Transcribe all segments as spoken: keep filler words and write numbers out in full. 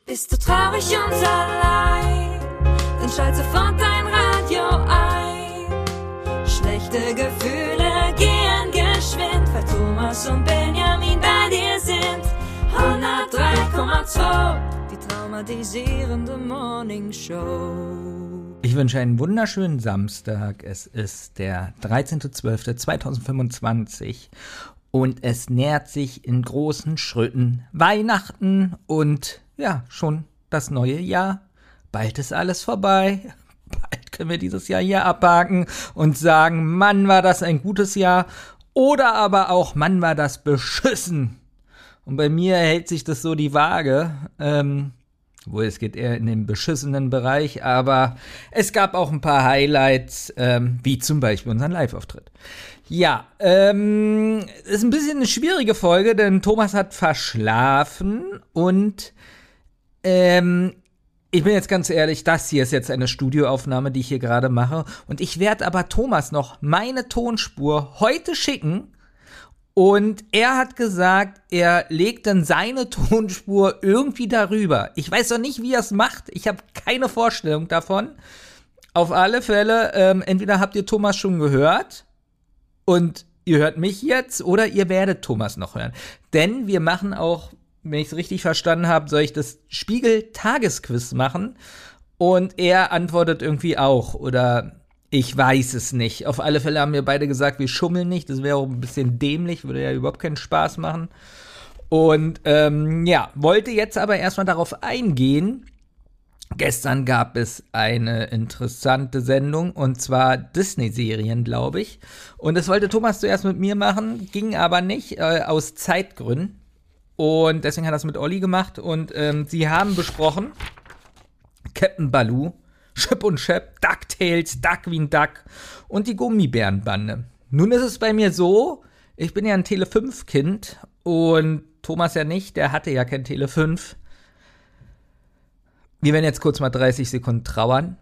Bist du traurig und allein, dann schalt sofort dein Radio ein. Schlechte Gefühle gehen geschwind, weil Thomas und Benjamin bei dir sind. hundertdrei Komma zwei, die traumatisierende Morning Show. Ich wünsche einen wunderschönen Samstag. Es ist der dreizehnter zwölfter zweitausendfünfundzwanzig und es nähert sich in großen Schritten Weihnachten und ja, schon das neue Jahr. Bald ist alles vorbei. Bald können wir dieses Jahr hier abhaken und sagen, Mann, war das ein gutes Jahr. Oder aber auch, Mann, war das beschissen. Und bei mir hält sich das so die Waage. Ähm, Wohl, es geht eher in den beschissenen Bereich, aber es gab auch ein paar Highlights, ähm, wie zum Beispiel unseren Live-Auftritt. Ja, ähm, ist ein bisschen eine schwierige Folge, denn Thomas hat verschlafen und ähm, ich bin jetzt ganz ehrlich, das hier ist jetzt eine Studioaufnahme, die ich hier gerade mache und ich werde aber Thomas noch meine Tonspur heute schicken. Und er hat gesagt, er legt dann seine Tonspur irgendwie darüber. Ich weiß noch nicht, wie er es macht. Ich habe keine Vorstellung davon. Auf alle Fälle, ähm, entweder habt ihr Thomas schon gehört und ihr hört mich jetzt oder ihr werdet Thomas noch hören. Denn wir machen auch, wenn ich es richtig verstanden habe, soll ich das Spiegel-Tagesquiz machen. Und er antwortet irgendwie auch oder ich weiß es nicht. Auf alle Fälle haben wir beide gesagt, wir schummeln nicht. Das wäre auch ein bisschen dämlich, würde ja überhaupt keinen Spaß machen. Und ähm, ja, wollte jetzt aber erstmal darauf eingehen. Gestern gab es eine interessante Sendung, und zwar Disney-Serien, glaube ich. Und das wollte Thomas zuerst mit mir machen, ging aber nicht, äh, aus Zeitgründen. Und deswegen hat er es mit Olli gemacht. Und ähm, sie haben besprochen Captain Baloo, Chip und Chap, DuckTales, Duckwing Duck und die Gummibärenbande. Nun ist es bei mir so, ich bin ja ein Tele fünf Kind und Thomas ja nicht, der hatte ja kein Tele fünf. Wir werden jetzt kurz mal dreißig Sekunden trauern.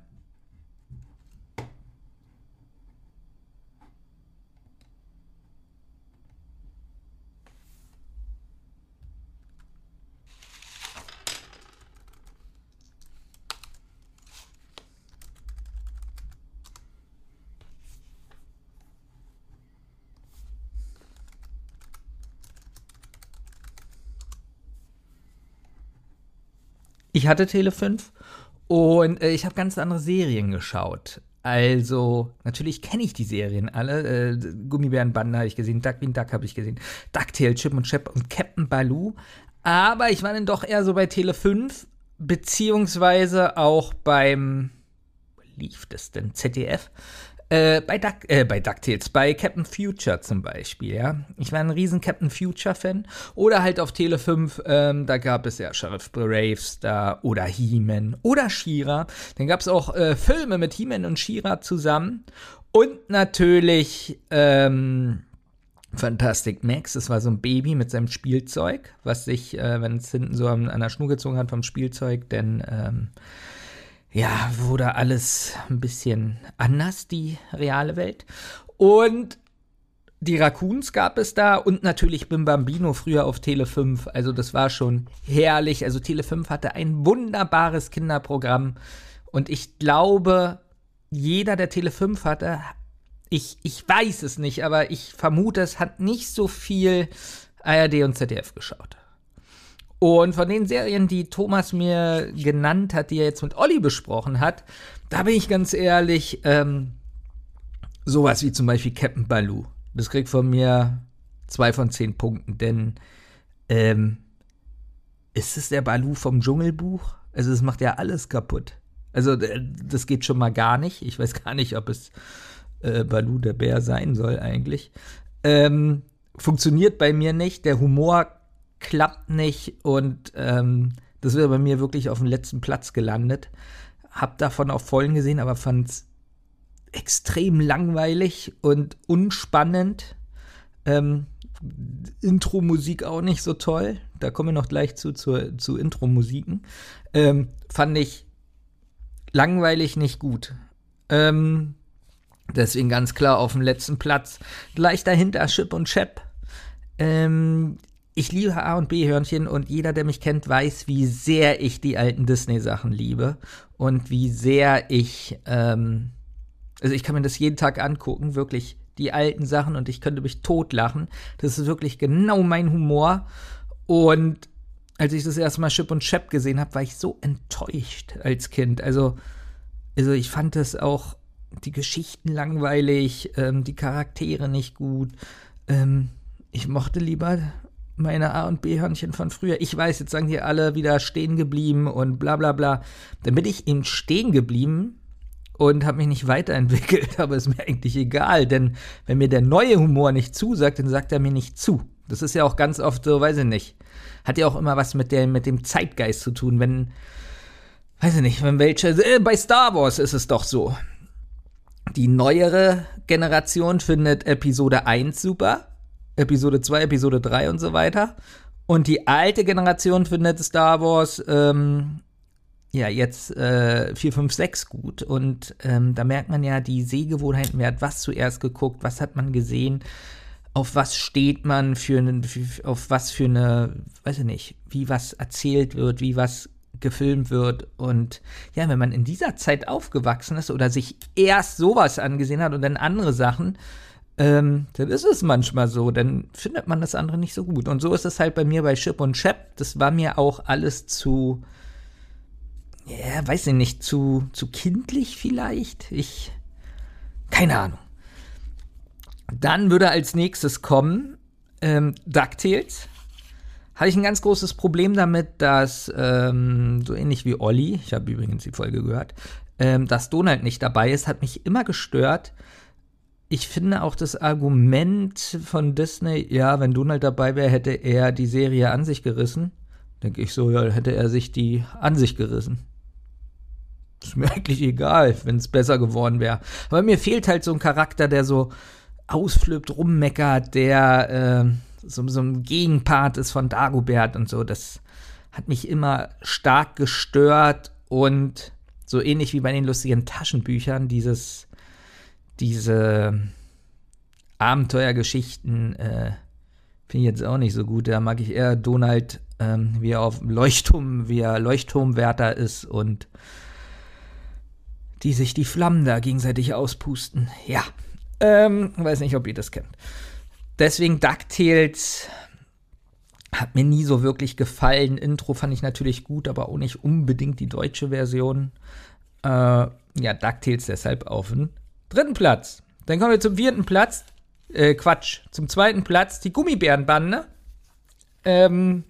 Ich hatte Tele fünf und äh, ich habe ganz andere Serien geschaut. Also, natürlich kenne ich die Serien alle. Äh, Gummibärenbande habe ich gesehen, Duckwing Duck habe ich gesehen, DuckTales, Chip und Chap und Captain Baloo. Aber ich war dann doch eher so bei Tele fünf, beziehungsweise auch beim, wo lief das denn, Z D F? Äh, bei, Duck, äh, bei DuckTales, bei Captain Future zum Beispiel, ja. Ich war ein riesen Captain Future-Fan. Oder halt auf Tele fünf, ähm, da gab es ja Sheriff Bravestar oder He-Man oder She-Ra. Dann gab es auch äh, Filme mit He-Man und She-Ra zusammen. Und natürlich ähm, Fantastic Max, das war so ein Baby mit seinem Spielzeug, was sich, äh, wenn es hinten so an, an der Schnur gezogen hat vom Spielzeug, denn ähm, ja, wurde alles ein bisschen anders, die reale Welt. Und die Raccoons gab es da und natürlich Bim Bambino früher auf Tele fünf. Also das war schon herrlich. Also Tele fünf hatte ein wunderbares Kinderprogramm. Und ich glaube, jeder, der Tele fünf hatte, ich, ich weiß es nicht, aber ich vermute, es hat nicht so viel A R D und Z D F geschaut. Und von den Serien, die Thomas mir genannt hat, die er jetzt mit Olli besprochen hat, da bin ich ganz ehrlich, ähm, sowas wie zum Beispiel Captain Baloo. Das kriegt von mir zwei von zehn Punkten, denn ähm, ist es der Baloo vom Dschungelbuch? Also das macht ja alles kaputt. Also das geht schon mal gar nicht. Ich weiß gar nicht, ob es äh, Baloo der Bär sein soll eigentlich. Ähm, funktioniert bei mir nicht. Der Humor klappt nicht und ähm, das wäre bei mir wirklich auf dem letzten Platz gelandet. Hab davon auch Folgen gesehen, aber fand's extrem langweilig und unspannend. Ähm, Intro-Musik auch nicht so toll. Da kommen wir noch gleich zu, zu, zu Intro-Musiken. Ähm, fand ich langweilig, nicht gut. Ähm, deswegen ganz klar auf dem letzten Platz. Gleich dahinter Chip und Chap. Ähm, ich liebe A und B-Hörnchen und jeder, der mich kennt, weiß, wie sehr ich die alten Disney-Sachen liebe und wie sehr ich, ähm, also ich kann mir das jeden Tag angucken, wirklich die alten Sachen und ich könnte mich totlachen. Das ist wirklich genau mein Humor. Und als ich das erste Mal Chip und Chap gesehen habe, war ich so enttäuscht als Kind. Also, also ich fand das auch, die Geschichten langweilig, ähm, die Charaktere nicht gut. Ähm, ich mochte lieber meine A- und B-Hörnchen von früher. Ich weiß, jetzt sagen hier alle wieder stehen geblieben und bla bla bla. Dann bin ich eben stehen geblieben und habe mich nicht weiterentwickelt, aber ist mir eigentlich egal, denn wenn mir der neue Humor nicht zusagt, dann sagt er mir nicht zu. Das ist ja auch ganz oft so, weiß ich nicht, hat ja auch immer was mit, der, mit dem Zeitgeist zu tun, wenn, weiß ich nicht, wenn welche, äh, bei Star Wars ist es doch so, die neuere Generation findet Episode eins super, Episode zwei, Episode drei und so weiter. Und die alte Generation findet Star Wars, ähm, ja, jetzt äh, vier, fünf, sechs gut. Und ähm, da merkt man ja die Sehgewohnheiten, wer hat was zuerst geguckt, was hat man gesehen, auf was steht man, für eine, auf was für eine, weiß ich nicht, wie was erzählt wird, wie was gefilmt wird. Und ja, wenn man in dieser Zeit aufgewachsen ist oder sich erst sowas angesehen hat und dann andere Sachen, Ähm, dann ist es manchmal so, dann findet man das andere nicht so gut. Und so ist es halt bei mir bei Chip und Chap. Das war mir auch alles zu, ja, weiß ich nicht, zu, zu kindlich vielleicht. Ich, keine Ahnung. Dann würde als nächstes kommen ähm, DuckTales. Hatte ich ein ganz großes Problem damit, dass, ähm, so ähnlich wie Olli, ich habe übrigens die Folge gehört, ähm, dass Donald nicht dabei ist, hat mich immer gestört. Ich finde auch das Argument von Disney, ja, wenn Donald dabei wäre, hätte er die Serie an sich gerissen. Denke ich so, ja, hätte er sich die an sich gerissen. Ist mir eigentlich egal, wenn es besser geworden wäre. Aber mir fehlt halt so ein Charakter, der so ausflippt, rummeckert, der äh, so, so ein Gegenpart ist von Dagobert und so. Das hat mich immer stark gestört und so ähnlich wie bei den lustigen Taschenbüchern, dieses Diese Abenteuergeschichten äh, finde ich jetzt auch nicht so gut. Da mag ich eher Donald, ähm, wie er auf Leuchtturm, wie er Leuchtturmwärter ist und die sich die Flammen da gegenseitig auspusten. Ja, ähm, weiß nicht, ob ihr das kennt. Deswegen DuckTales hat mir nie so wirklich gefallen. Intro fand ich natürlich gut, aber auch nicht unbedingt die deutsche Version. Äh, ja, DuckTales deshalb auf den dritten Platz. Dann kommen wir zum vierten Platz. Äh, Quatsch. Zum zweiten Platz die Gummibärenbande. Ähm,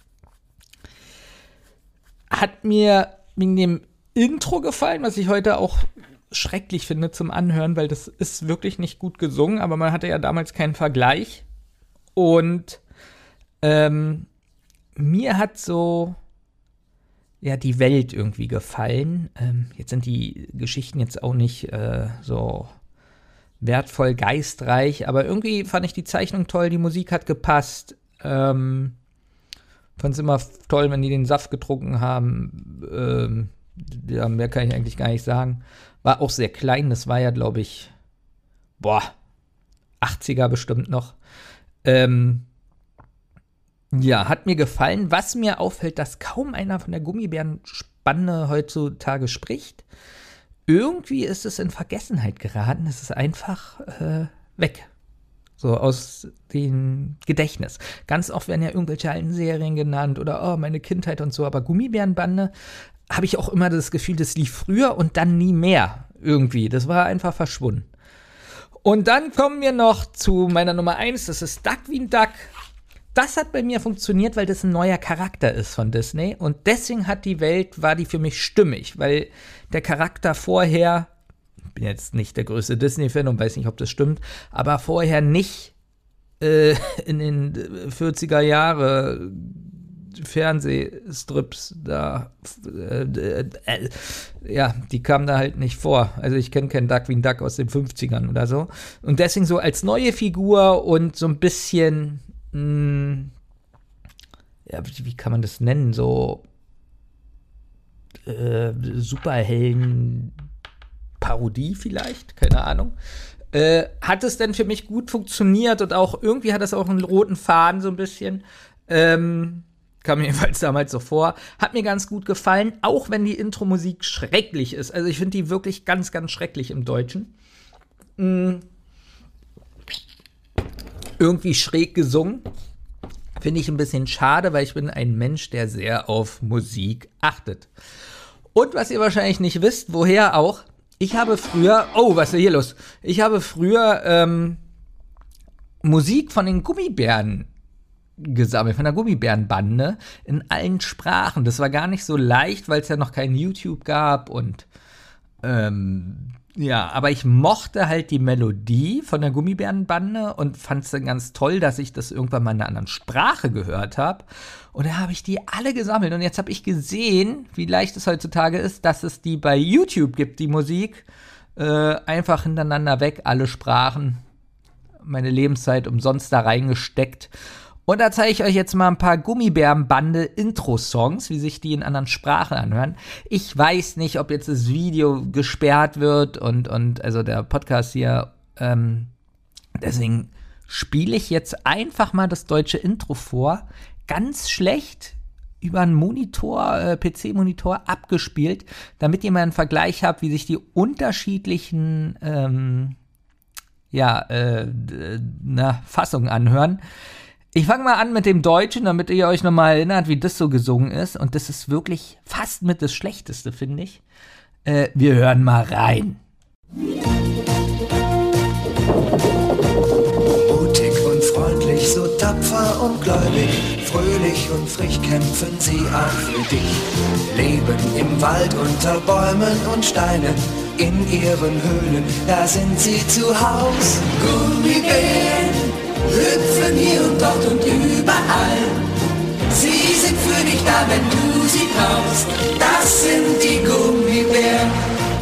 hat mir wegen dem Intro gefallen, was ich heute auch schrecklich finde zum Anhören, weil das ist wirklich nicht gut gesungen, aber man hatte ja damals keinen Vergleich. Und ähm, mir hat so ja, die Welt irgendwie gefallen. Ähm, jetzt sind die Geschichten jetzt auch nicht äh, so wertvoll, geistreich, aber irgendwie fand ich die Zeichnung toll, die Musik hat gepasst. Ähm, fand es immer toll, wenn die den Saft getrunken haben. Ähm, ja, mehr kann ich eigentlich gar nicht sagen. War auch sehr klein, das war ja, glaube ich, boah, achtziger bestimmt noch. Ähm, Ja, hat mir gefallen. Was mir auffällt, dass kaum einer von der Gummibärenspanne heutzutage spricht. Irgendwie ist es in Vergessenheit geraten. Es ist einfach äh, weg. So aus dem Gedächtnis. Ganz oft werden ja irgendwelche alten Serien genannt oder oh, meine Kindheit und so. Aber Gummibärenbande habe ich auch immer das Gefühl, das lief früher und dann nie mehr. Irgendwie. Das war einfach verschwunden. Und dann kommen wir noch zu meiner Nummer eins. Das ist Duckwing Duck. Das hat bei mir funktioniert, weil das ein neuer Charakter ist von Disney und deswegen hat die Welt, war die für mich stimmig, weil der Charakter vorher, ich bin jetzt nicht der größte Disney-Fan und weiß nicht, ob das stimmt, aber vorher nicht äh, in den vierziger Jahre Fernsehstrips da, äh, äh, ja, die kamen da halt nicht vor. Also ich kenne keinen Duckwing Duck aus den fünfzigern oder so und deswegen so als neue Figur und so ein bisschen ja, wie kann man das nennen? So äh, Superhelden-Parodie vielleicht? Keine Ahnung. Äh, hat es denn für mich gut funktioniert und auch irgendwie hat es auch einen roten Faden so ein bisschen. Ähm, kam mir jedenfalls damals so vor. Hat mir ganz gut gefallen, auch wenn die Intro-Musik schrecklich ist. Also ich finde die wirklich ganz, ganz schrecklich im Deutschen. Mhm. Irgendwie schräg gesungen. Finde ich ein bisschen schade, weil ich bin ein Mensch, der sehr auf Musik achtet. Und was ihr wahrscheinlich nicht wisst, woher auch, ich habe früher, oh, was ist denn hier los? Ich habe früher ähm, Musik von den Gummibären gesammelt, von der Gummibärenbande in allen Sprachen. Das war gar nicht so leicht, weil es ja noch kein YouTube gab und ähm, ja, aber ich mochte halt die Melodie von der Gummibärenbande und fand es dann ganz toll, dass ich das irgendwann mal in einer anderen Sprache gehört habe. Und da habe ich die alle gesammelt. Und jetzt habe ich gesehen, wie leicht es heutzutage ist, dass es die bei YouTube gibt, die Musik. Äh, einfach hintereinander weg, alle Sprachen. Meine Lebenszeit umsonst da reingesteckt. Und da zeige ich euch jetzt mal ein paar Gummibärenbande-Intro-Songs, wie sich die in anderen Sprachen anhören. Ich weiß nicht, ob jetzt das Video gesperrt wird und, und also der Podcast hier. Ähm, deswegen spiele ich jetzt einfach mal das deutsche Intro vor. Ganz schlecht über einen Monitor, äh, P C-Monitor abgespielt, damit ihr mal einen Vergleich habt, wie sich die unterschiedlichen ähm, ja, äh, na, Fassungen anhören. Ich fange mal an mit dem Deutschen, damit ihr euch nochmal erinnert, wie das so gesungen ist. Und das ist wirklich fast mit das Schlechteste, finde ich. Äh, wir hören mal rein. Mutig und freundlich, so tapfer und gläubig, fröhlich und frisch kämpfen sie auch für dich. Leben im Wald unter Bäumen und Steinen, in ihren Höhlen, da sind sie zu Haus. Gummibären hüpfen hier und dort und überall. Sie sind für dich da, wenn du sie brauchst. Das sind die Gummibären.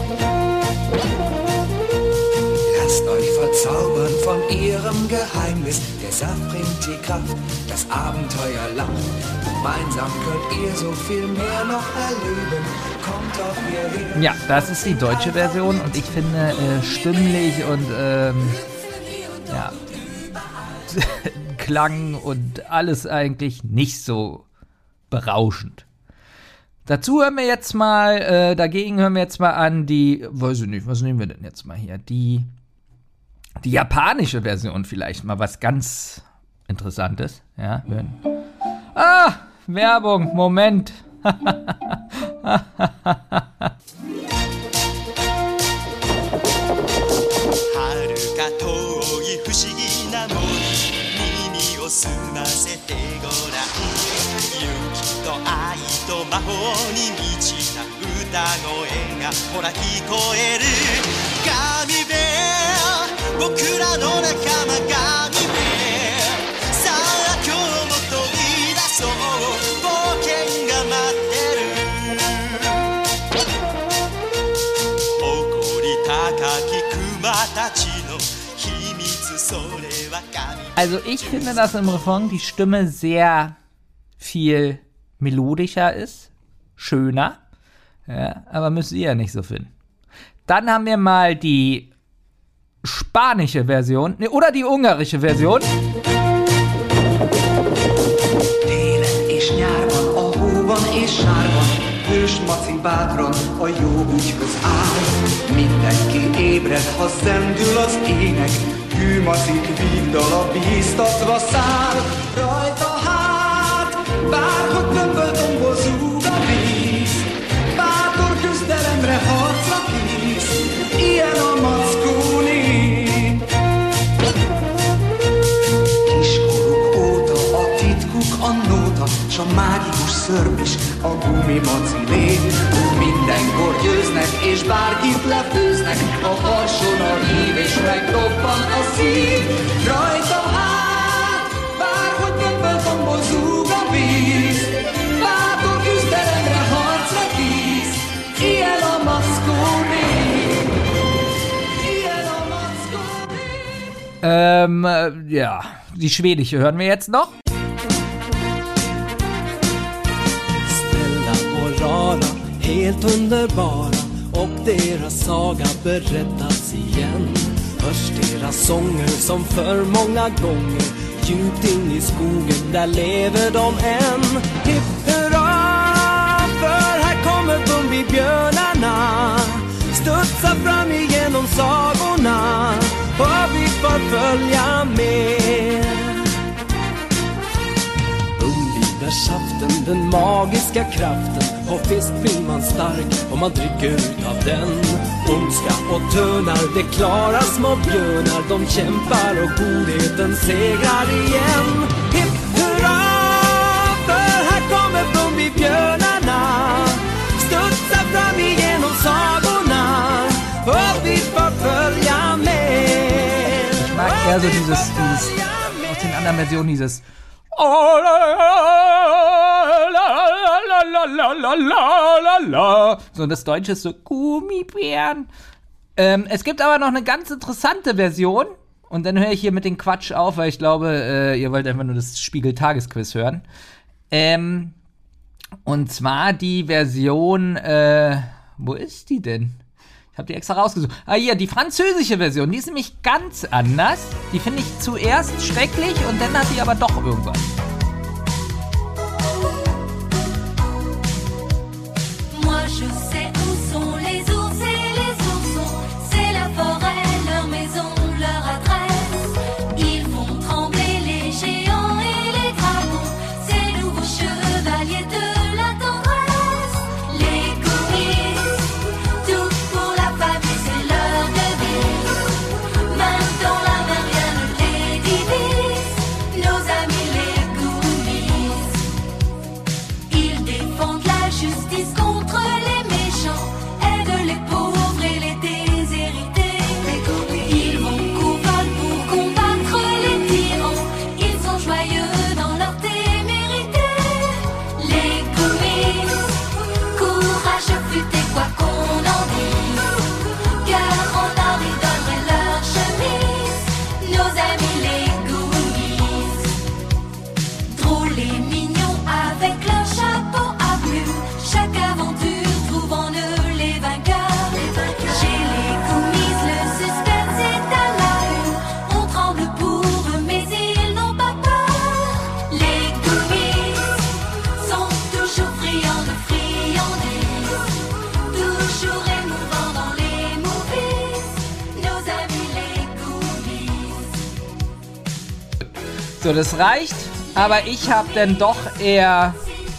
Lasst euch verzaubern von ihrem Geheimnis. Der Saft bringt die Kraft, das Abenteuer lacht. Gemeinsam könnt ihr so viel mehr noch erleben. Kommt doch hierher. Ja, das ist die deutsche Version und ich finde äh, stimmlich und ähm, ja, Klang und alles eigentlich nicht so berauschend. Dazu hören wir jetzt mal, äh, dagegen hören wir jetzt mal an die, weiß ich nicht, was nehmen wir denn jetzt mal hier? Die, die japanische Version vielleicht mal, was ganz Interessantes. Ja, hören. Ah, Werbung, Moment. Also ich finde, dass im Refrain die Stimme sehr viel melodischer ist, schöner, ja, aber müsst ihr ja nicht so finden. Dann haben wir mal die spanische Version, ne, oder die ungarische Version. Télen és nyárban, a hóban és sárban, hős maci bátran a jó úgyhoz áll. Mindenki ébred, ha zendül az ének, hű macik vígdala bíztatva száll. Rajta hát, bárhogy tömböl tombol zúg a víz, bátor küzdelemre harcra kész, ilyen a mackó nép. Kiskoruk óta a titkuk a nóta, s a mágikus szörp is a gumimaci lép. Mindenkor győznek, és bárkit lefőznek, a harson a hív, és megdobban a szív. Rajta hát, bárhogy többől tombol zúg a víz, bátor küzdelemre harcra kész, ilyen a mackó nép. Ilyen a mackó nép. Ähm, ja, die schwedische hören wir jetzt noch. Helt underbara och deras saga berättas igen. Hörs deras sånger som för många gånger djupt in i skogen, där lever de än. Hipp hurra, för här kommer Bumbibjörnarna, studsar fram igenom sagorna, och vi får följa med. Bumbibärsaften, den magiska kraften, och visst blir man stark om man dricker utav den. Ondska och törnar, det klarar små björnar, de kämpar och godheten segrar igen. Hipp hurra, för här kommer Bumbibjörnarna, studsar fram igenom sagorna, och vi får följa med. Ich mag eher so dieses, dieses aus den anderen Versionen, dieses so, das Deutsche ist so Gummibären. Ähm, es gibt aber noch eine ganz interessante Version. Und dann höre ich hier mit dem Quatsch auf, weil ich glaube, äh, ihr wollt einfach nur das Spiegel-Tagesquiz hören. Ähm, und zwar die Version, äh, wo ist die denn? Ich habe die extra rausgesucht. Ah, hier, die französische Version. Die ist nämlich ganz anders. Die finde ich zuerst schrecklich und dann hat die aber doch irgendwas. Moi je sais où sont les ours et les oursons. C'est la forêt, leur maison, leur adresse. Ils font trembler les géants et les dragons. Ces nouveaux chevaliers de la tendresse. Les Goonies, tout pour la famille, c'est leur devise. Même dans la mer, rien ne les divise. Nos amis les Goonies. Ils défendent la justice contre les méchants, aident les pauvres et les déshérités. Ils vont combattre pour combattre les tyrans. Ils sont joyeux dans leur témérité. Les Goonies, courage futé quoi qu'on en dise. Cœur en or, ils donneraient leur chemise. Nos amis les Goonies, drôles et mignons avec leur chapeau à plumes. Chaque aventure trouve en eux les vainqueurs. Chez les Goonies, le suspense est à la une. On tremble pour eux, mais ils n'ont pas peur. Les Goonies sont toujours friands de friandises, toujours émouvants dans les movies. Nos amis les Goonies. So, das reicht. Aber ich habe dann doch eher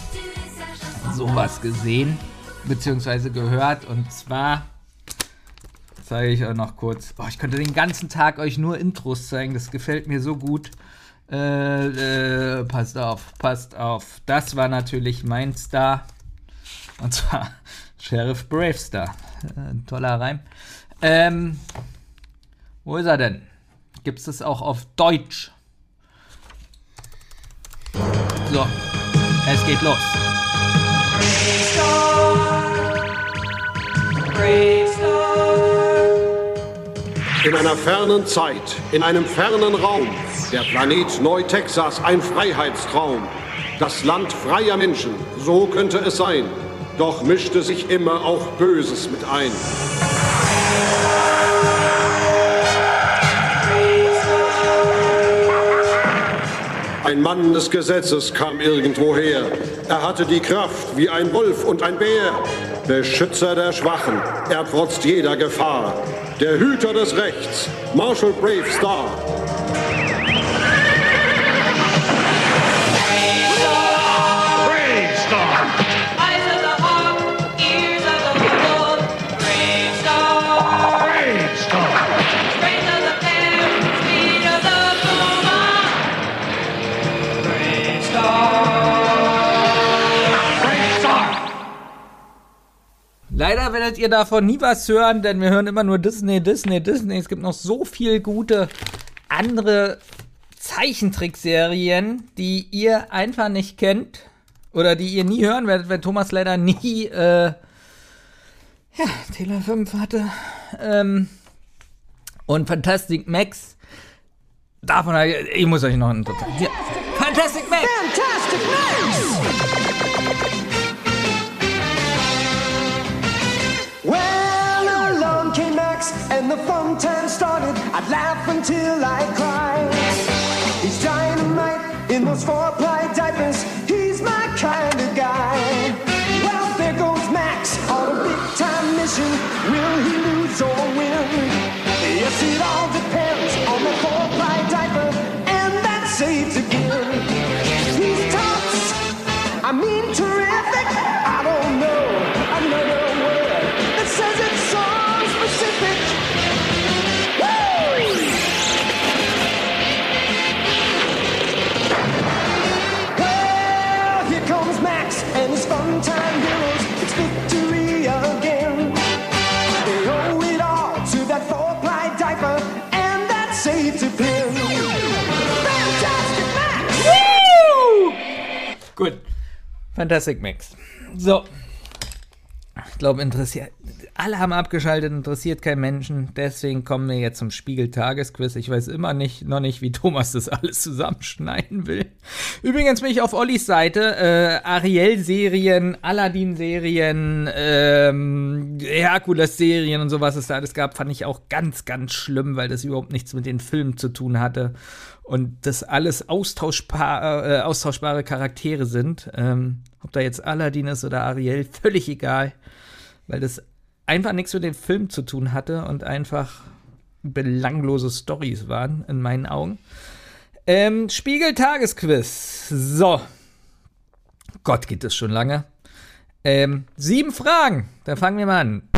sowas gesehen, beziehungsweise gehört. Und zwar zeige ich euch noch kurz. Oh, ich könnte den ganzen Tag euch nur Intros zeigen. Das gefällt mir so gut. Äh, äh, passt auf, passt auf. Das war natürlich mein Star. Und zwar Sheriff Bravestar. Äh, toller Reim. Ähm, wo ist er denn? Gibt es das auch auf Deutsch? So, es geht los. In einer fernen Zeit, in einem fernen Raum, der Planet Neu-Texas, ein Freiheitstraum. Das Land freier Menschen, so könnte es sein. Doch mischte sich immer auch Böses mit ein. Ein Mann des Gesetzes kam irgendwoher. Er hatte die Kraft wie ein Wolf und ein Bär. Beschützer der Schwachen, er trotzt jeder Gefahr. Der Hüter des Rechts, Marshal Bravestar. Leider werdet ihr davon nie was hören, denn wir hören immer nur Disney, Disney, Disney. Es gibt noch so viel gute andere Zeichentrickserien, die ihr einfach nicht kennt oder die ihr nie hören werdet, weil Thomas leider nie äh, ja, Tele fünf hatte. Ähm, und Fantastic Max, davon habe ich, ich muss euch noch einen total. Ja. Fantastic Max! Fantastic Max! Well, along came Max and the fun time started. I'd laugh until I cried. He's dynamite. those four-ply diapers. He's my kind of guy. Well, there goes Max on a big-time mission. Will he lose or win? Yes, it all depends on the four-ply diaper, and that's AIDS again. He's tops, I mean terrific. I don't know another word that says it's so specific. Woo! Well, here comes Max and his fun-time heroes. It's victory again. They owe it all to that four-ply diaper, and that saves a pin. Fantastic Max! Woo! Gut. Fantastic Max. So. Ich glaube, interessiert. Alle haben abgeschaltet, interessiert kein Menschen. Deswegen kommen wir jetzt zum Spiegel-Tagesquiz. Ich weiß immer nicht, noch nicht, wie Thomas das alles zusammenschneiden will. Übrigens bin ich auf Ollis Seite. Äh, Ariel-Serien, Aladdin-Serien, ähm, Herkules-Serien und so, was es da alles gab, fand ich auch ganz, ganz schlimm, weil das überhaupt nichts mit den Filmen zu tun hatte. Und das alles austauschbar, äh, austauschbare Charaktere sind. Ähm, ob da jetzt Aladdin ist oder Ariel, völlig egal. Weil das einfach nichts mit dem Film zu tun hatte und einfach belanglose Storys waren, in meinen Augen. Ähm, Spiegel-Tagesquiz. So. Gott, geht das schon lange. Ähm, sieben Fragen. Da fangen wir mal an.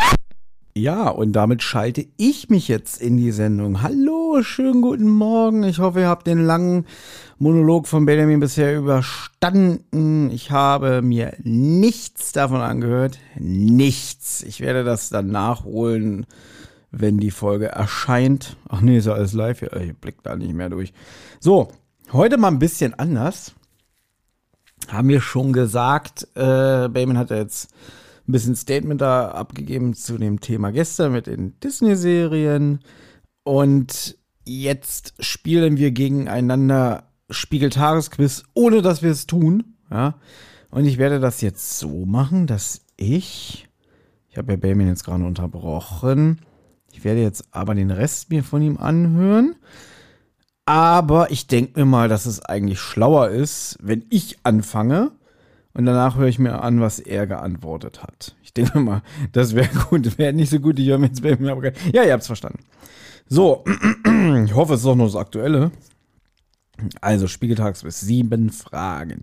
Ja, und damit schalte ich mich jetzt in die Sendung. Hallo, schönen guten Morgen. Ich hoffe, ihr habt den langen Monolog von Benjamin bisher überstanden. Ich habe mir nichts davon angehört. Nichts. Ich werde das dann nachholen, wenn die Folge erscheint. Ach nee, ist ja alles live hier. Ich blick da nicht mehr durch. So, heute mal ein bisschen anders. Haben wir schon gesagt, äh, Benjamin hat ja jetzt ein bisschen Statement da abgegeben zu dem Thema gestern mit den Disney-Serien. Und jetzt spielen wir gegeneinander Spiegel-Tagesquiz, ohne dass wir es tun. Ja? Und ich werde das jetzt so machen, dass ich, ich habe ja Benjamin jetzt gerade unterbrochen, ich werde jetzt aber den Rest mir von ihm anhören. Aber ich denke mir mal, dass es eigentlich schlauer ist, wenn ich anfange. Und danach höre ich mir an, was er geantwortet hat. Ich denke mal, das wäre gut. Wäre nicht so gut, ich höre mir jetzt bei mir. Aber ja, ihr habt es verstanden. So, ich hoffe, es ist auch noch das Aktuelle. Also, Spiegeltagsquiz, sieben Fragen.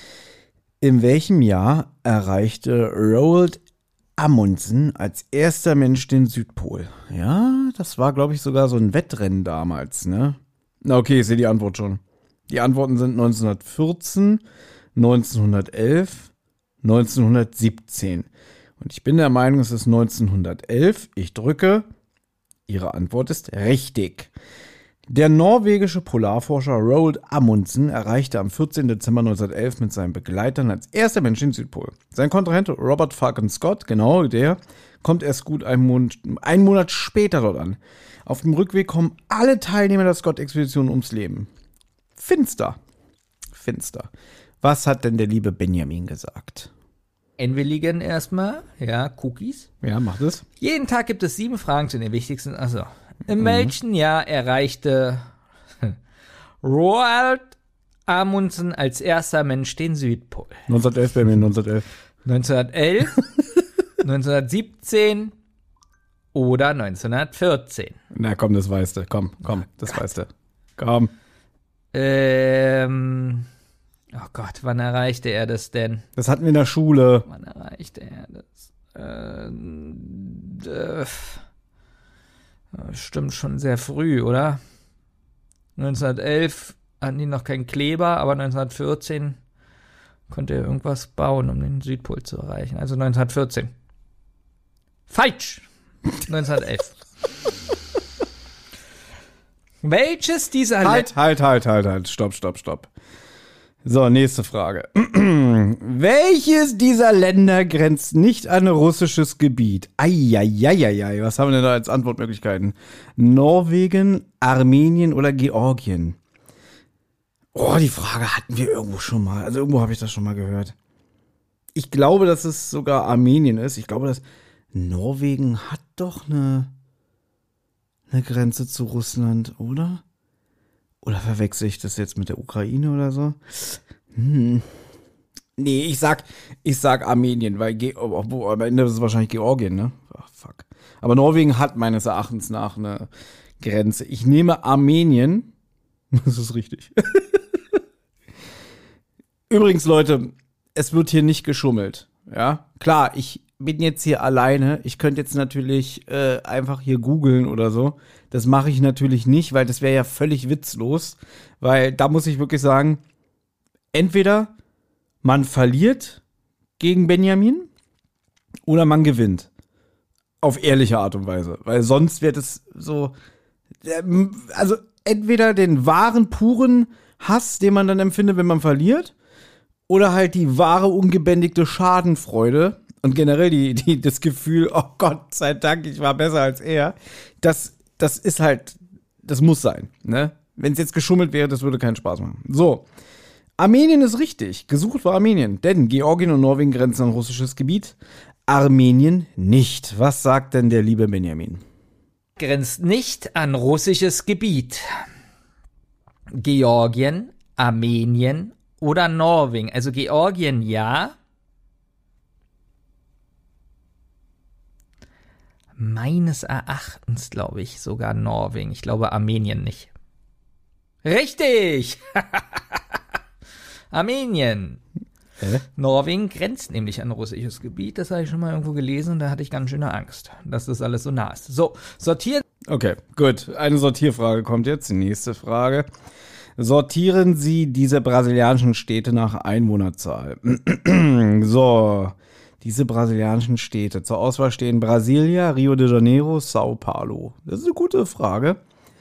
In welchem Jahr erreichte Roald Amundsen als erster Mensch den Südpol? Ja, das war, glaube ich, sogar so ein Wettrennen damals, ne? Na, okay, ich sehe die Antwort schon. Die Antworten sind neunzehnhundertvierzehn, neunzehnhundertelf, neunzehnhundertsiebzehn. Und ich bin der Meinung, es ist neunzehnhundertelf. Ich drücke. Ihre Antwort ist richtig. Der norwegische Polarforscher Roald Amundsen erreichte am vierzehnten Dezember neunzehnhundertelf mit seinen Begleitern als erster Mensch den Südpol. Sein Kontrahent Robert Falcon Scott, genau der, kommt erst gut einen Monat, einen Monat später dort an. Auf dem Rückweg kommen alle Teilnehmer der Scott-Expedition ums Leben. Finster. Finster. Was hat denn der liebe Benjamin gesagt? Enwilligen erstmal, ja, Cookies. Ja, macht es. Jeden Tag gibt es sieben Fragen zu den wichtigsten. Also, in welchem Jahr erreichte Roald Amundsen als erster Mensch den Südpol? neunzehnhundertelf, Benjamin, neunzehnhundertelf. neunzehnhundertelf, neunzehnhundertsiebzehn oder neunzehnhundertvierzehn? Na komm, das weißt du. Komm, komm, das weißt du. Komm. Ähm, oh Gott, wann erreichte er das denn? Das hatten wir in der Schule. Wann erreichte er das? Ähm, äh, stimmt schon sehr früh, oder? neunzehnhundertelf hatten die noch keinen Kleber, aber neunzehnhundertvierzehn konnte er irgendwas bauen, um den Südpol zu erreichen. Also neunzehnhundertvierzehn. Falsch! neunzehnhundertelf. Welches dieser Halt, halt, halt, halt, halt. Stopp, stopp, stopp. So, nächste Frage. Welches dieser Länder grenzt nicht an russisches Gebiet? Eieieiei, was haben wir denn da als Antwortmöglichkeiten? Norwegen, Armenien oder Georgien? Oh, die Frage hatten wir irgendwo schon mal. Also irgendwo habe ich das schon mal gehört. Ich glaube, dass es sogar Armenien ist. Ich glaube, dass Norwegen hat doch eine, eine Grenze zu Russland, oder? Oder verwechsel ich das jetzt mit der Ukraine oder so? Hm. Nee, ich sag, ich sag Armenien, weil Ge- obwohl, am Ende ist es wahrscheinlich Georgien, ne? Ach, fuck. Aber Norwegen hat meines Erachtens nach eine Grenze. Ich nehme Armenien. Das ist richtig. Übrigens, Leute, es wird hier nicht geschummelt. Ja, klar, ich bin jetzt hier alleine. Ich könnte jetzt natürlich äh, einfach hier googeln oder so. Das mache ich natürlich nicht, weil das wäre ja völlig witzlos. Weil da muss ich wirklich sagen, entweder man verliert gegen Benjamin oder man gewinnt. Auf ehrliche Art und Weise. Weil sonst wird es so, also entweder den wahren, puren Hass, den man dann empfindet, wenn man verliert, oder halt die wahre, ungebändigte Schadenfreude und generell die, die, das Gefühl, oh Gott sei Dank, ich war besser als er. Das, das ist halt, das muss sein, ne? Wenn es jetzt geschummelt wäre, das würde keinen Spaß machen. So, Armenien ist richtig. Gesucht war Armenien, denn Georgien und Norwegen grenzen an russisches Gebiet. Armenien nicht. Was sagt denn der liebe Benjamin? Grenzt nicht an russisches Gebiet. Georgien, Armenien oder Norwegen. Also Georgien ja. Meines Erachtens glaube ich sogar Norwegen. Ich glaube Armenien nicht. Richtig! Armenien. Hä? Norwegen grenzt nämlich an russisches Gebiet. Das habe ich schon mal irgendwo gelesen und da hatte ich ganz schöne Angst, dass das alles so nah ist. So, sortiert. Okay, gut. Eine Sortierfrage kommt jetzt. Die nächste Frage. Sortieren Sie diese brasilianischen Städte nach Einwohnerzahl. So, diese brasilianischen Städte. Zur Auswahl stehen Brasilia, Rio de Janeiro, Sao Paulo. Das ist eine gute Frage.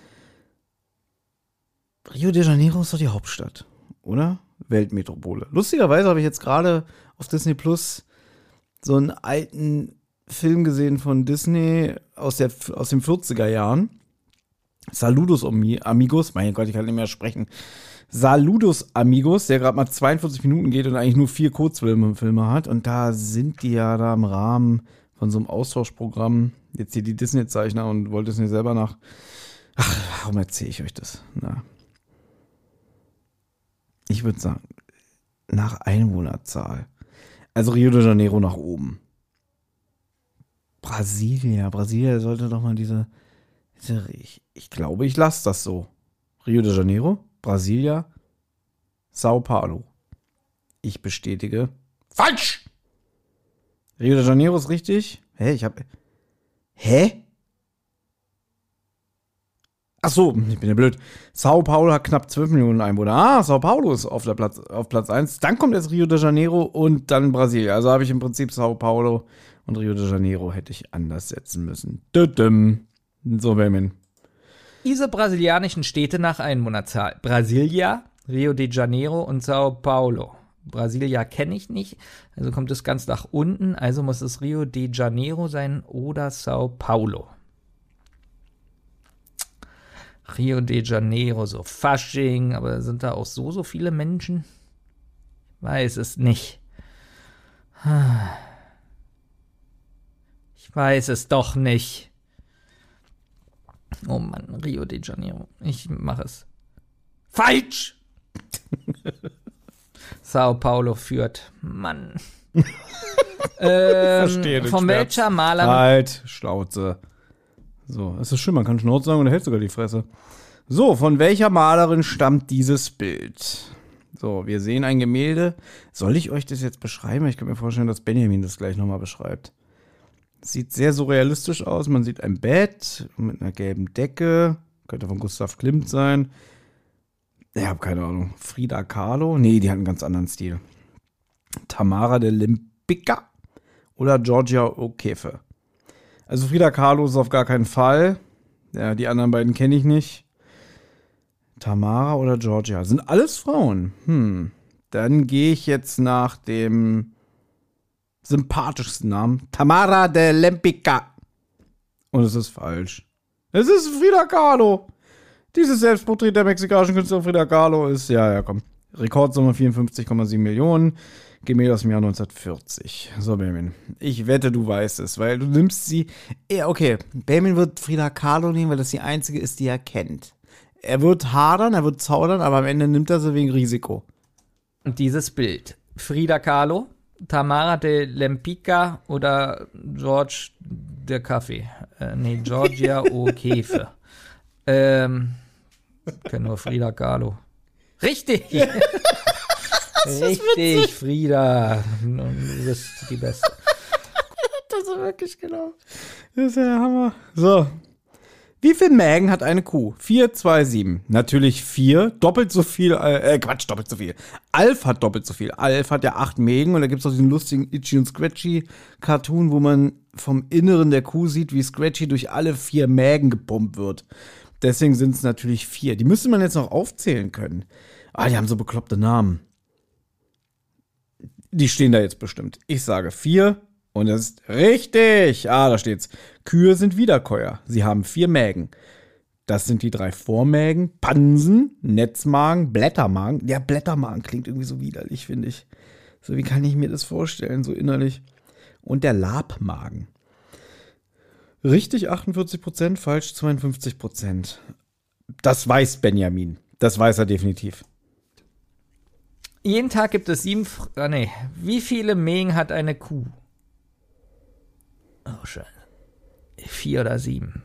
Rio de Janeiro ist doch die Hauptstadt, oder? Weltmetropole. Lustigerweise habe ich jetzt gerade auf Disney Plus so einen alten Film gesehen von Disney aus, der, aus den vierziger Jahren. Saludos Amigos, mein Gott, ich kann nicht mehr sprechen. Saludos Amigos, der gerade mal zweiundvierzig Minuten geht und eigentlich nur vier Kurzfilme Filme hat. Und da sind die ja da im Rahmen von so einem Austauschprogramm, jetzt hier die Disney-Zeichner und Walt Disney selber nach. Ach, warum erzähle ich euch das? Na. Ich würde sagen, nach Einwohnerzahl. Also Rio de Janeiro nach oben. Brasilia, Brasilia sollte doch mal diese, diese ich, ich glaube, ich lasse das so. Rio de Janeiro, Brasilia, Sao Paulo. Ich bestätige. Falsch! Rio de Janeiro ist richtig. Hä, ich habe. Hä? Ach so, ich bin ja blöd. Sao Paulo hat knapp zwölf Millionen Einwohner. Ah, Sao Paulo ist auf, der Platz, auf Platz eins. Dann kommt jetzt Rio de Janeiro und dann Brasilia. Also habe ich im Prinzip Sao Paulo und Rio de Janeiro hätte ich anders setzen müssen. Düdüm. So, Benjamin. Diese brasilianischen Städte nach Einwohnerzahl. Brasilia, Rio de Janeiro und Sao Paulo. Brasilia kenne ich nicht, also kommt es ganz nach unten. Also muss es Rio de Janeiro sein oder Sao Paulo. Rio de Janeiro, so Fasching, aber sind da auch so, so viele Menschen? Ich weiß es nicht. Ich weiß es doch nicht. Oh Mann, Rio de Janeiro. Ich mache es. Falsch! Sao Paulo führt. Mann. ähm, Verstehe den von Schmerz. welcher Malerin? Halt, Schnauze. So, es ist schön, man kann Schnauze sagen und er hält sogar die Fresse. So, von welcher Malerin stammt dieses Bild? So, wir sehen ein Gemälde. Soll ich euch das jetzt beschreiben? Ich kann mir vorstellen, dass Benjamin das gleich nochmal beschreibt. Sieht sehr surrealistisch aus. Man sieht ein Bett mit einer gelben Decke. Könnte von Gustav Klimt sein. Ich habe keine Ahnung. Frida Kahlo? Nee, die hat einen ganz anderen Stil. Tamara de Lempicka oder Georgia O'Keeffe? Also Frida Kahlo ist auf gar keinen Fall. Ja, die anderen beiden kenne ich nicht. Tamara oder Georgia? Sind alles Frauen. Hm. Dann gehe ich jetzt nach dem sympathischsten Namen. Tamara de Lempicka. Und es ist falsch. Es ist Frida Kahlo. Dieses Selbstporträt der mexikanischen Künstlerin Frida Kahlo ist, ja, ja, komm. Rekordsumme vierundfünfzig Komma sieben Millionen. Gemälde aus dem Jahr neunzehnhundertvierzig. So, Benjamin. Ich wette, du weißt es, weil du nimmst sie. Ja, okay. Benjamin wird Frida Kahlo nehmen, weil das die einzige ist, die er kennt. Er wird hadern, er wird zaudern, aber am Ende nimmt er sie wegen Risiko. Und dieses Bild. Frida Kahlo, Tamara de Lempicka oder George der Kaffee. Äh, nee, Georgia O'Keefe. ähm, ich kenne nur Frida Kahlo. Richtig! Richtig, Frida. Du bist die Beste. Das ist wirklich genau. Das ist ja der Hammer. So. Wie viele Mägen hat eine Kuh? vier, zwei, sieben. Natürlich vier. Doppelt so viel. Äh, Quatsch, doppelt so viel. Alf hat doppelt so viel. Alf hat ja acht Mägen. Und da gibt es auch diesen lustigen Itchy und Scratchy Cartoon, wo man vom Inneren der Kuh sieht, wie Scratchy durch alle vier Mägen gepumpt wird. Deswegen sind es natürlich vier. Die müsste man jetzt noch aufzählen können. Ah, die haben so bekloppte Namen. Die stehen da jetzt bestimmt. Ich sage vier. Und das ist richtig. Ah, da steht's. Kühe sind Wiederkäuer. Sie haben vier Mägen. Das sind die drei Vormägen. Pansen, Netzmagen, Blättermagen. Der Blättermagen klingt irgendwie so widerlich, finde ich. So, wie kann ich mir das vorstellen, so innerlich? Und der Labmagen. Richtig achtundvierzig Prozent, falsch zweiundfünfzig Prozent. Das weiß Benjamin. Das weiß er definitiv. Jeden Tag gibt es sieben... Fr- ah, nee. Wie viele Mägen hat eine Kuh? Oh, scheiße. Vier oder sieben?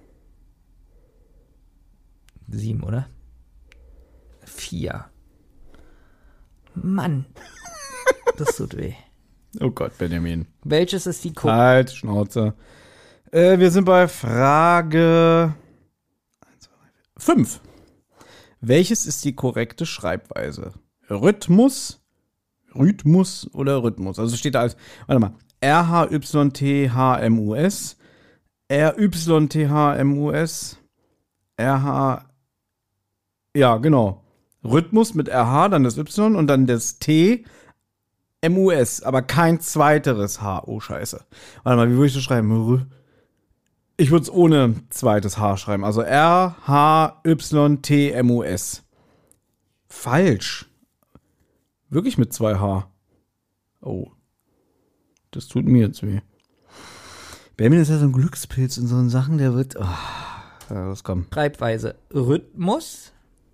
Sieben, oder? Vier. Mann. Das tut weh. Oh Gott, Benjamin. Welches ist die Kuh? Halt, Schnauze. Äh, wir sind bei Frage fünf. Welches ist die korrekte Schreibweise? Rhythmus, Rhythmus oder Rhythmus? Also steht da als, warte mal, R H Y T H M U S, R Y T H M U S, R H, ja, genau. Rhythmus mit R H, dann das Y und dann das T, M U S, aber kein zweiteres H. Oh, scheiße. Warte mal, wie würde ich das schreiben? Ich würde es ohne zweites H schreiben. Also R H Y T M U S. Falsch. Wirklich mit zwei H. Oh. Das tut mir jetzt weh. Benjamin ist ja so ein Glückspilz in so Sachen, der wird... Oh, ja, das kommt. Schreibweise. Rhythmus.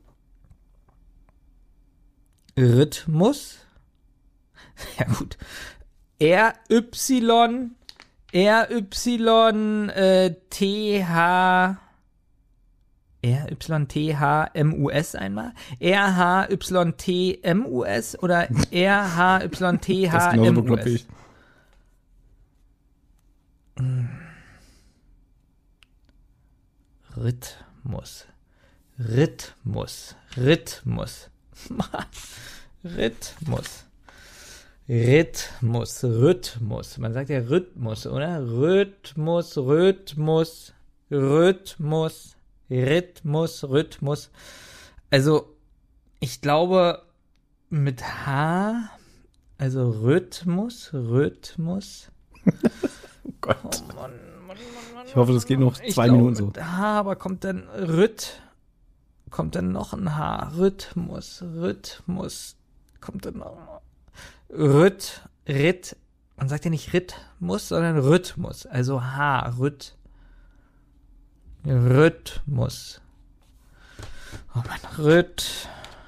Rhythmus. Ja gut. R Y R Y äh, T H R Y T H M U S einmal? R H Y T M U S oder R H Y T H M U S? Rhythmus. Rhythmus. Rhythmus. Rhythmus. Rhythmus. Rhythmus. Man sagt ja Rhythmus, oder? Rhythmus, Rhythmus, Rhythmus, Rhythmus, Rhythmus. Also, ich glaube, mit H, also Rhythmus, Rhythmus. Oh Gott. Oh Mann, Mann, Mann, Mann, ich hoffe, das geht noch ich zwei glaube, Minuten so. Mit H, aber kommt dann Rhyth, kommt dann noch ein H. Rhythmus, Rhythmus, kommt dann noch Rhyth, Ritt. Man sagt ja nicht Rhythmus, sondern Rhythmus. Also H, Rhyth. Rhythmus. Oh Mann, Rhyth.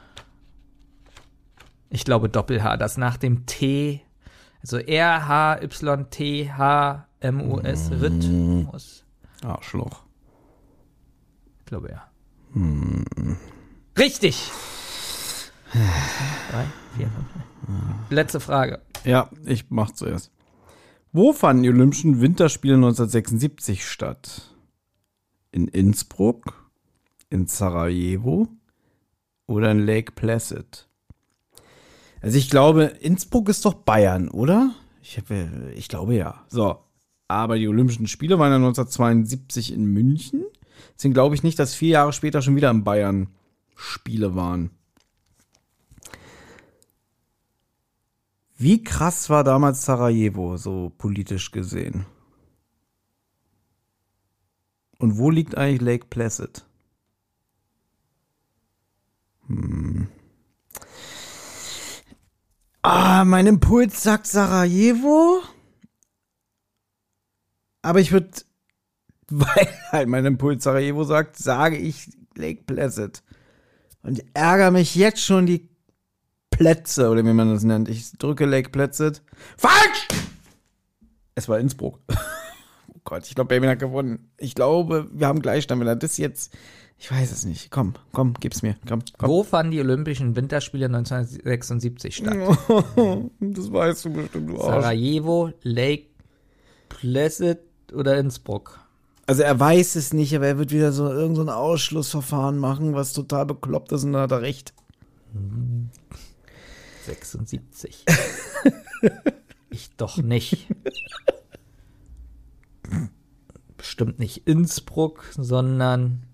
Ich glaube Doppel-H, das nach dem T, also R H Y T H M U S, Rhythmus. Arschloch. Ich glaube ja. Hm. Richtig! Drei, vier, fünf. Letzte Frage. Ja, ich mach zuerst. Wo fanden die Olympischen Winterspiele neunzehnhundertsechsundsiebzig statt? In Innsbruck, in Sarajevo oder in Lake Placid? Also ich glaube, Innsbruck ist doch Bayern, oder? Ich, hab, ich glaube ja. So, aber die Olympischen Spiele waren ja neunzehnhundertzweiundsiebzig in München. Deswegen glaube ich nicht, dass vier Jahre später schon wieder in Bayern Spiele waren. Wie krass war damals Sarajevo, so politisch gesehen? Und wo liegt eigentlich Lake Placid? Hm. Ah, mein Impuls sagt Sarajevo. Aber ich würde, weil halt mein Impuls Sarajevo sagt, sage ich Lake Placid. Und ich ärgere mich jetzt schon die Plätze, oder wie man das nennt. Ich drücke Lake Placid. Falsch! Es war Innsbruck. Oh Gott, ich glaube, Benjamin hat gewonnen. Ich glaube, wir haben Gleichstand. Wenn er das jetzt... Ich weiß es nicht. Komm, komm, gib's mir. Komm, komm. Wo fanden die Olympischen Winterspiele neunzehnhundertsechsundsiebzig statt? Das weißt du bestimmt, du Arsch. Sarajevo, Lake Placid oder Innsbruck? Also er weiß es nicht, aber er wird wieder so irgend so ein Ausschlussverfahren machen, was total bekloppt ist, und da hat er recht. sechsundsiebzig. Ich doch nicht. Bestimmt nicht Innsbruck, sondern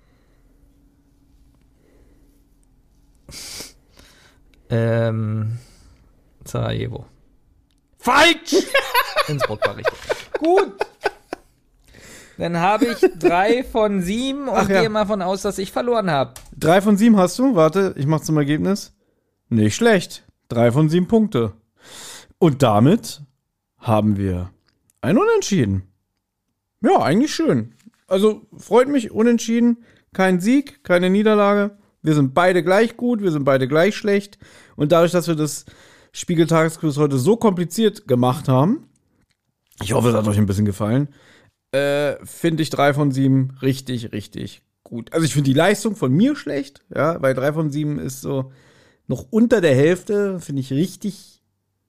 ähm, Sarajevo. Falsch! Innsbruck war richtig. Gut. Dann habe ich drei von sieben und Ach ja. gehe mal von aus, dass ich verloren habe. Drei von sieben hast du? Warte, ich mach zum Ergebnis. Nicht schlecht. Drei von sieben Punkte. Und damit haben wir ein Unentschieden. Ja, eigentlich schön. Also freut mich, Unentschieden. Kein Sieg, keine Niederlage. Wir sind beide gleich gut, wir sind beide gleich schlecht. Und dadurch, dass wir das Spiegel-Tagesquiz heute so kompliziert gemacht haben, ich hoffe, es hat euch ein bisschen gefallen, äh, finde ich drei von sieben richtig, richtig gut. Also ich finde die Leistung von mir schlecht, ja, weil drei von sieben ist so noch unter der Hälfte, finde ich richtig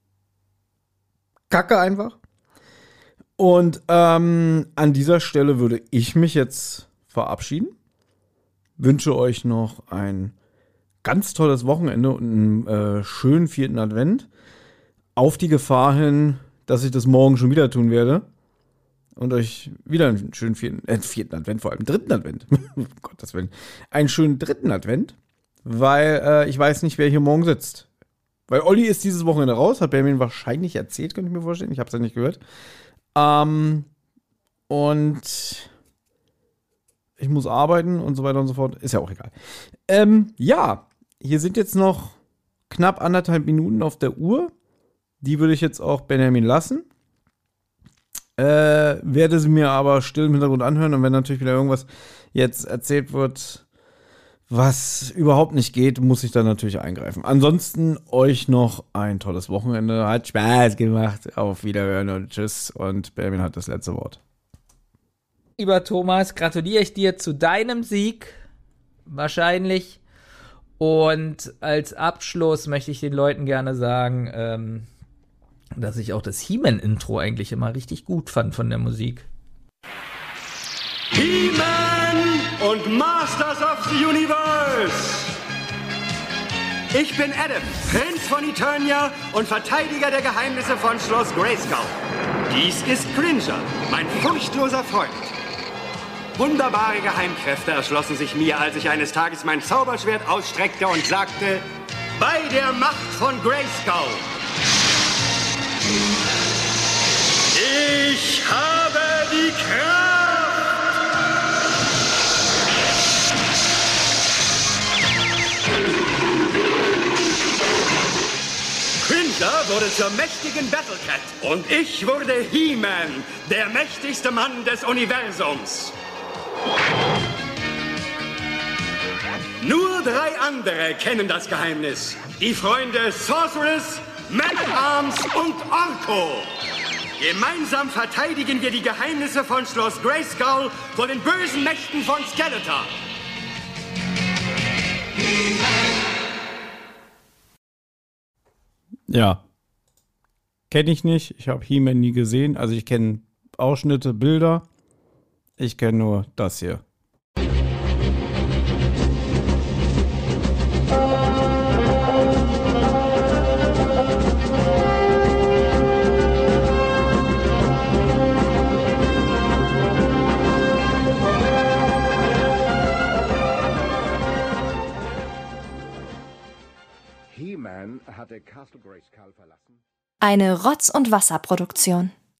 kacke einfach. Und ähm, an dieser Stelle würde ich mich jetzt verabschieden. Wünsche euch noch ein ganz tolles Wochenende und einen äh, schönen vierten Advent. Auf die Gefahr hin, dass ich das morgen schon wieder tun werde. Und euch wieder einen schönen vierten, äh, vierten Advent, vor allem dritten Advent. um Gottes Willen. Einen schönen dritten Advent, weil äh, ich weiß nicht, wer hier morgen sitzt. Weil Olli ist dieses Wochenende raus, hat Benjamin wahrscheinlich erzählt, könnte ich mir vorstellen. Ich habe es ja nicht gehört. Ähm, und ich muss arbeiten und so weiter und so fort. Ist ja auch egal. Ähm, ja, hier sind jetzt noch knapp anderthalb Minuten auf der Uhr. Die würde ich jetzt auch Benjamin lassen. Äh, werde sie mir aber still im Hintergrund anhören. Und wenn natürlich wieder irgendwas jetzt erzählt wird, was überhaupt nicht geht, muss ich dann natürlich eingreifen. Ansonsten euch noch ein tolles Wochenende. Hat Spaß gemacht. Auf Wiederhören und tschüss. Und Benjamin hat das letzte Wort. Lieber Thomas, gratuliere ich dir zu deinem Sieg. Wahrscheinlich. Und als Abschluss möchte ich den Leuten gerne sagen, ähm, dass ich auch das He-Man-Intro eigentlich immer richtig gut fand von der Musik. He-Man und Masters of the Universe! Ich bin Adam, Prinz von Eternia und Verteidiger der Geheimnisse von Schloss Grayskull. Dies ist Cringer, mein furchtloser Freund. Wunderbare Geheimkräfte erschlossen sich mir, als ich eines Tages mein Zauberschwert ausstreckte und sagte, bei der Macht von Grayskull. Ich habe die Kraft! Cringer wurde zur mächtigen Battlecat und ich wurde He-Man, der mächtigste Mann des Universums. Nur drei andere kennen das Geheimnis. Die Freunde Sorceress, Man-at-Arms und Orko. Gemeinsam verteidigen wir die Geheimnisse von Schloss Grayskull vor den bösen Mächten von Skeletor. Ja. Kenne ich nicht. Ich habe He-Man nie gesehen. Also ich kenne Ausschnitte, Bilder. Ich kenne nur das hier. He-Man hatte Castle Grayskull verlassen. Eine Rotz- und Wasserproduktion.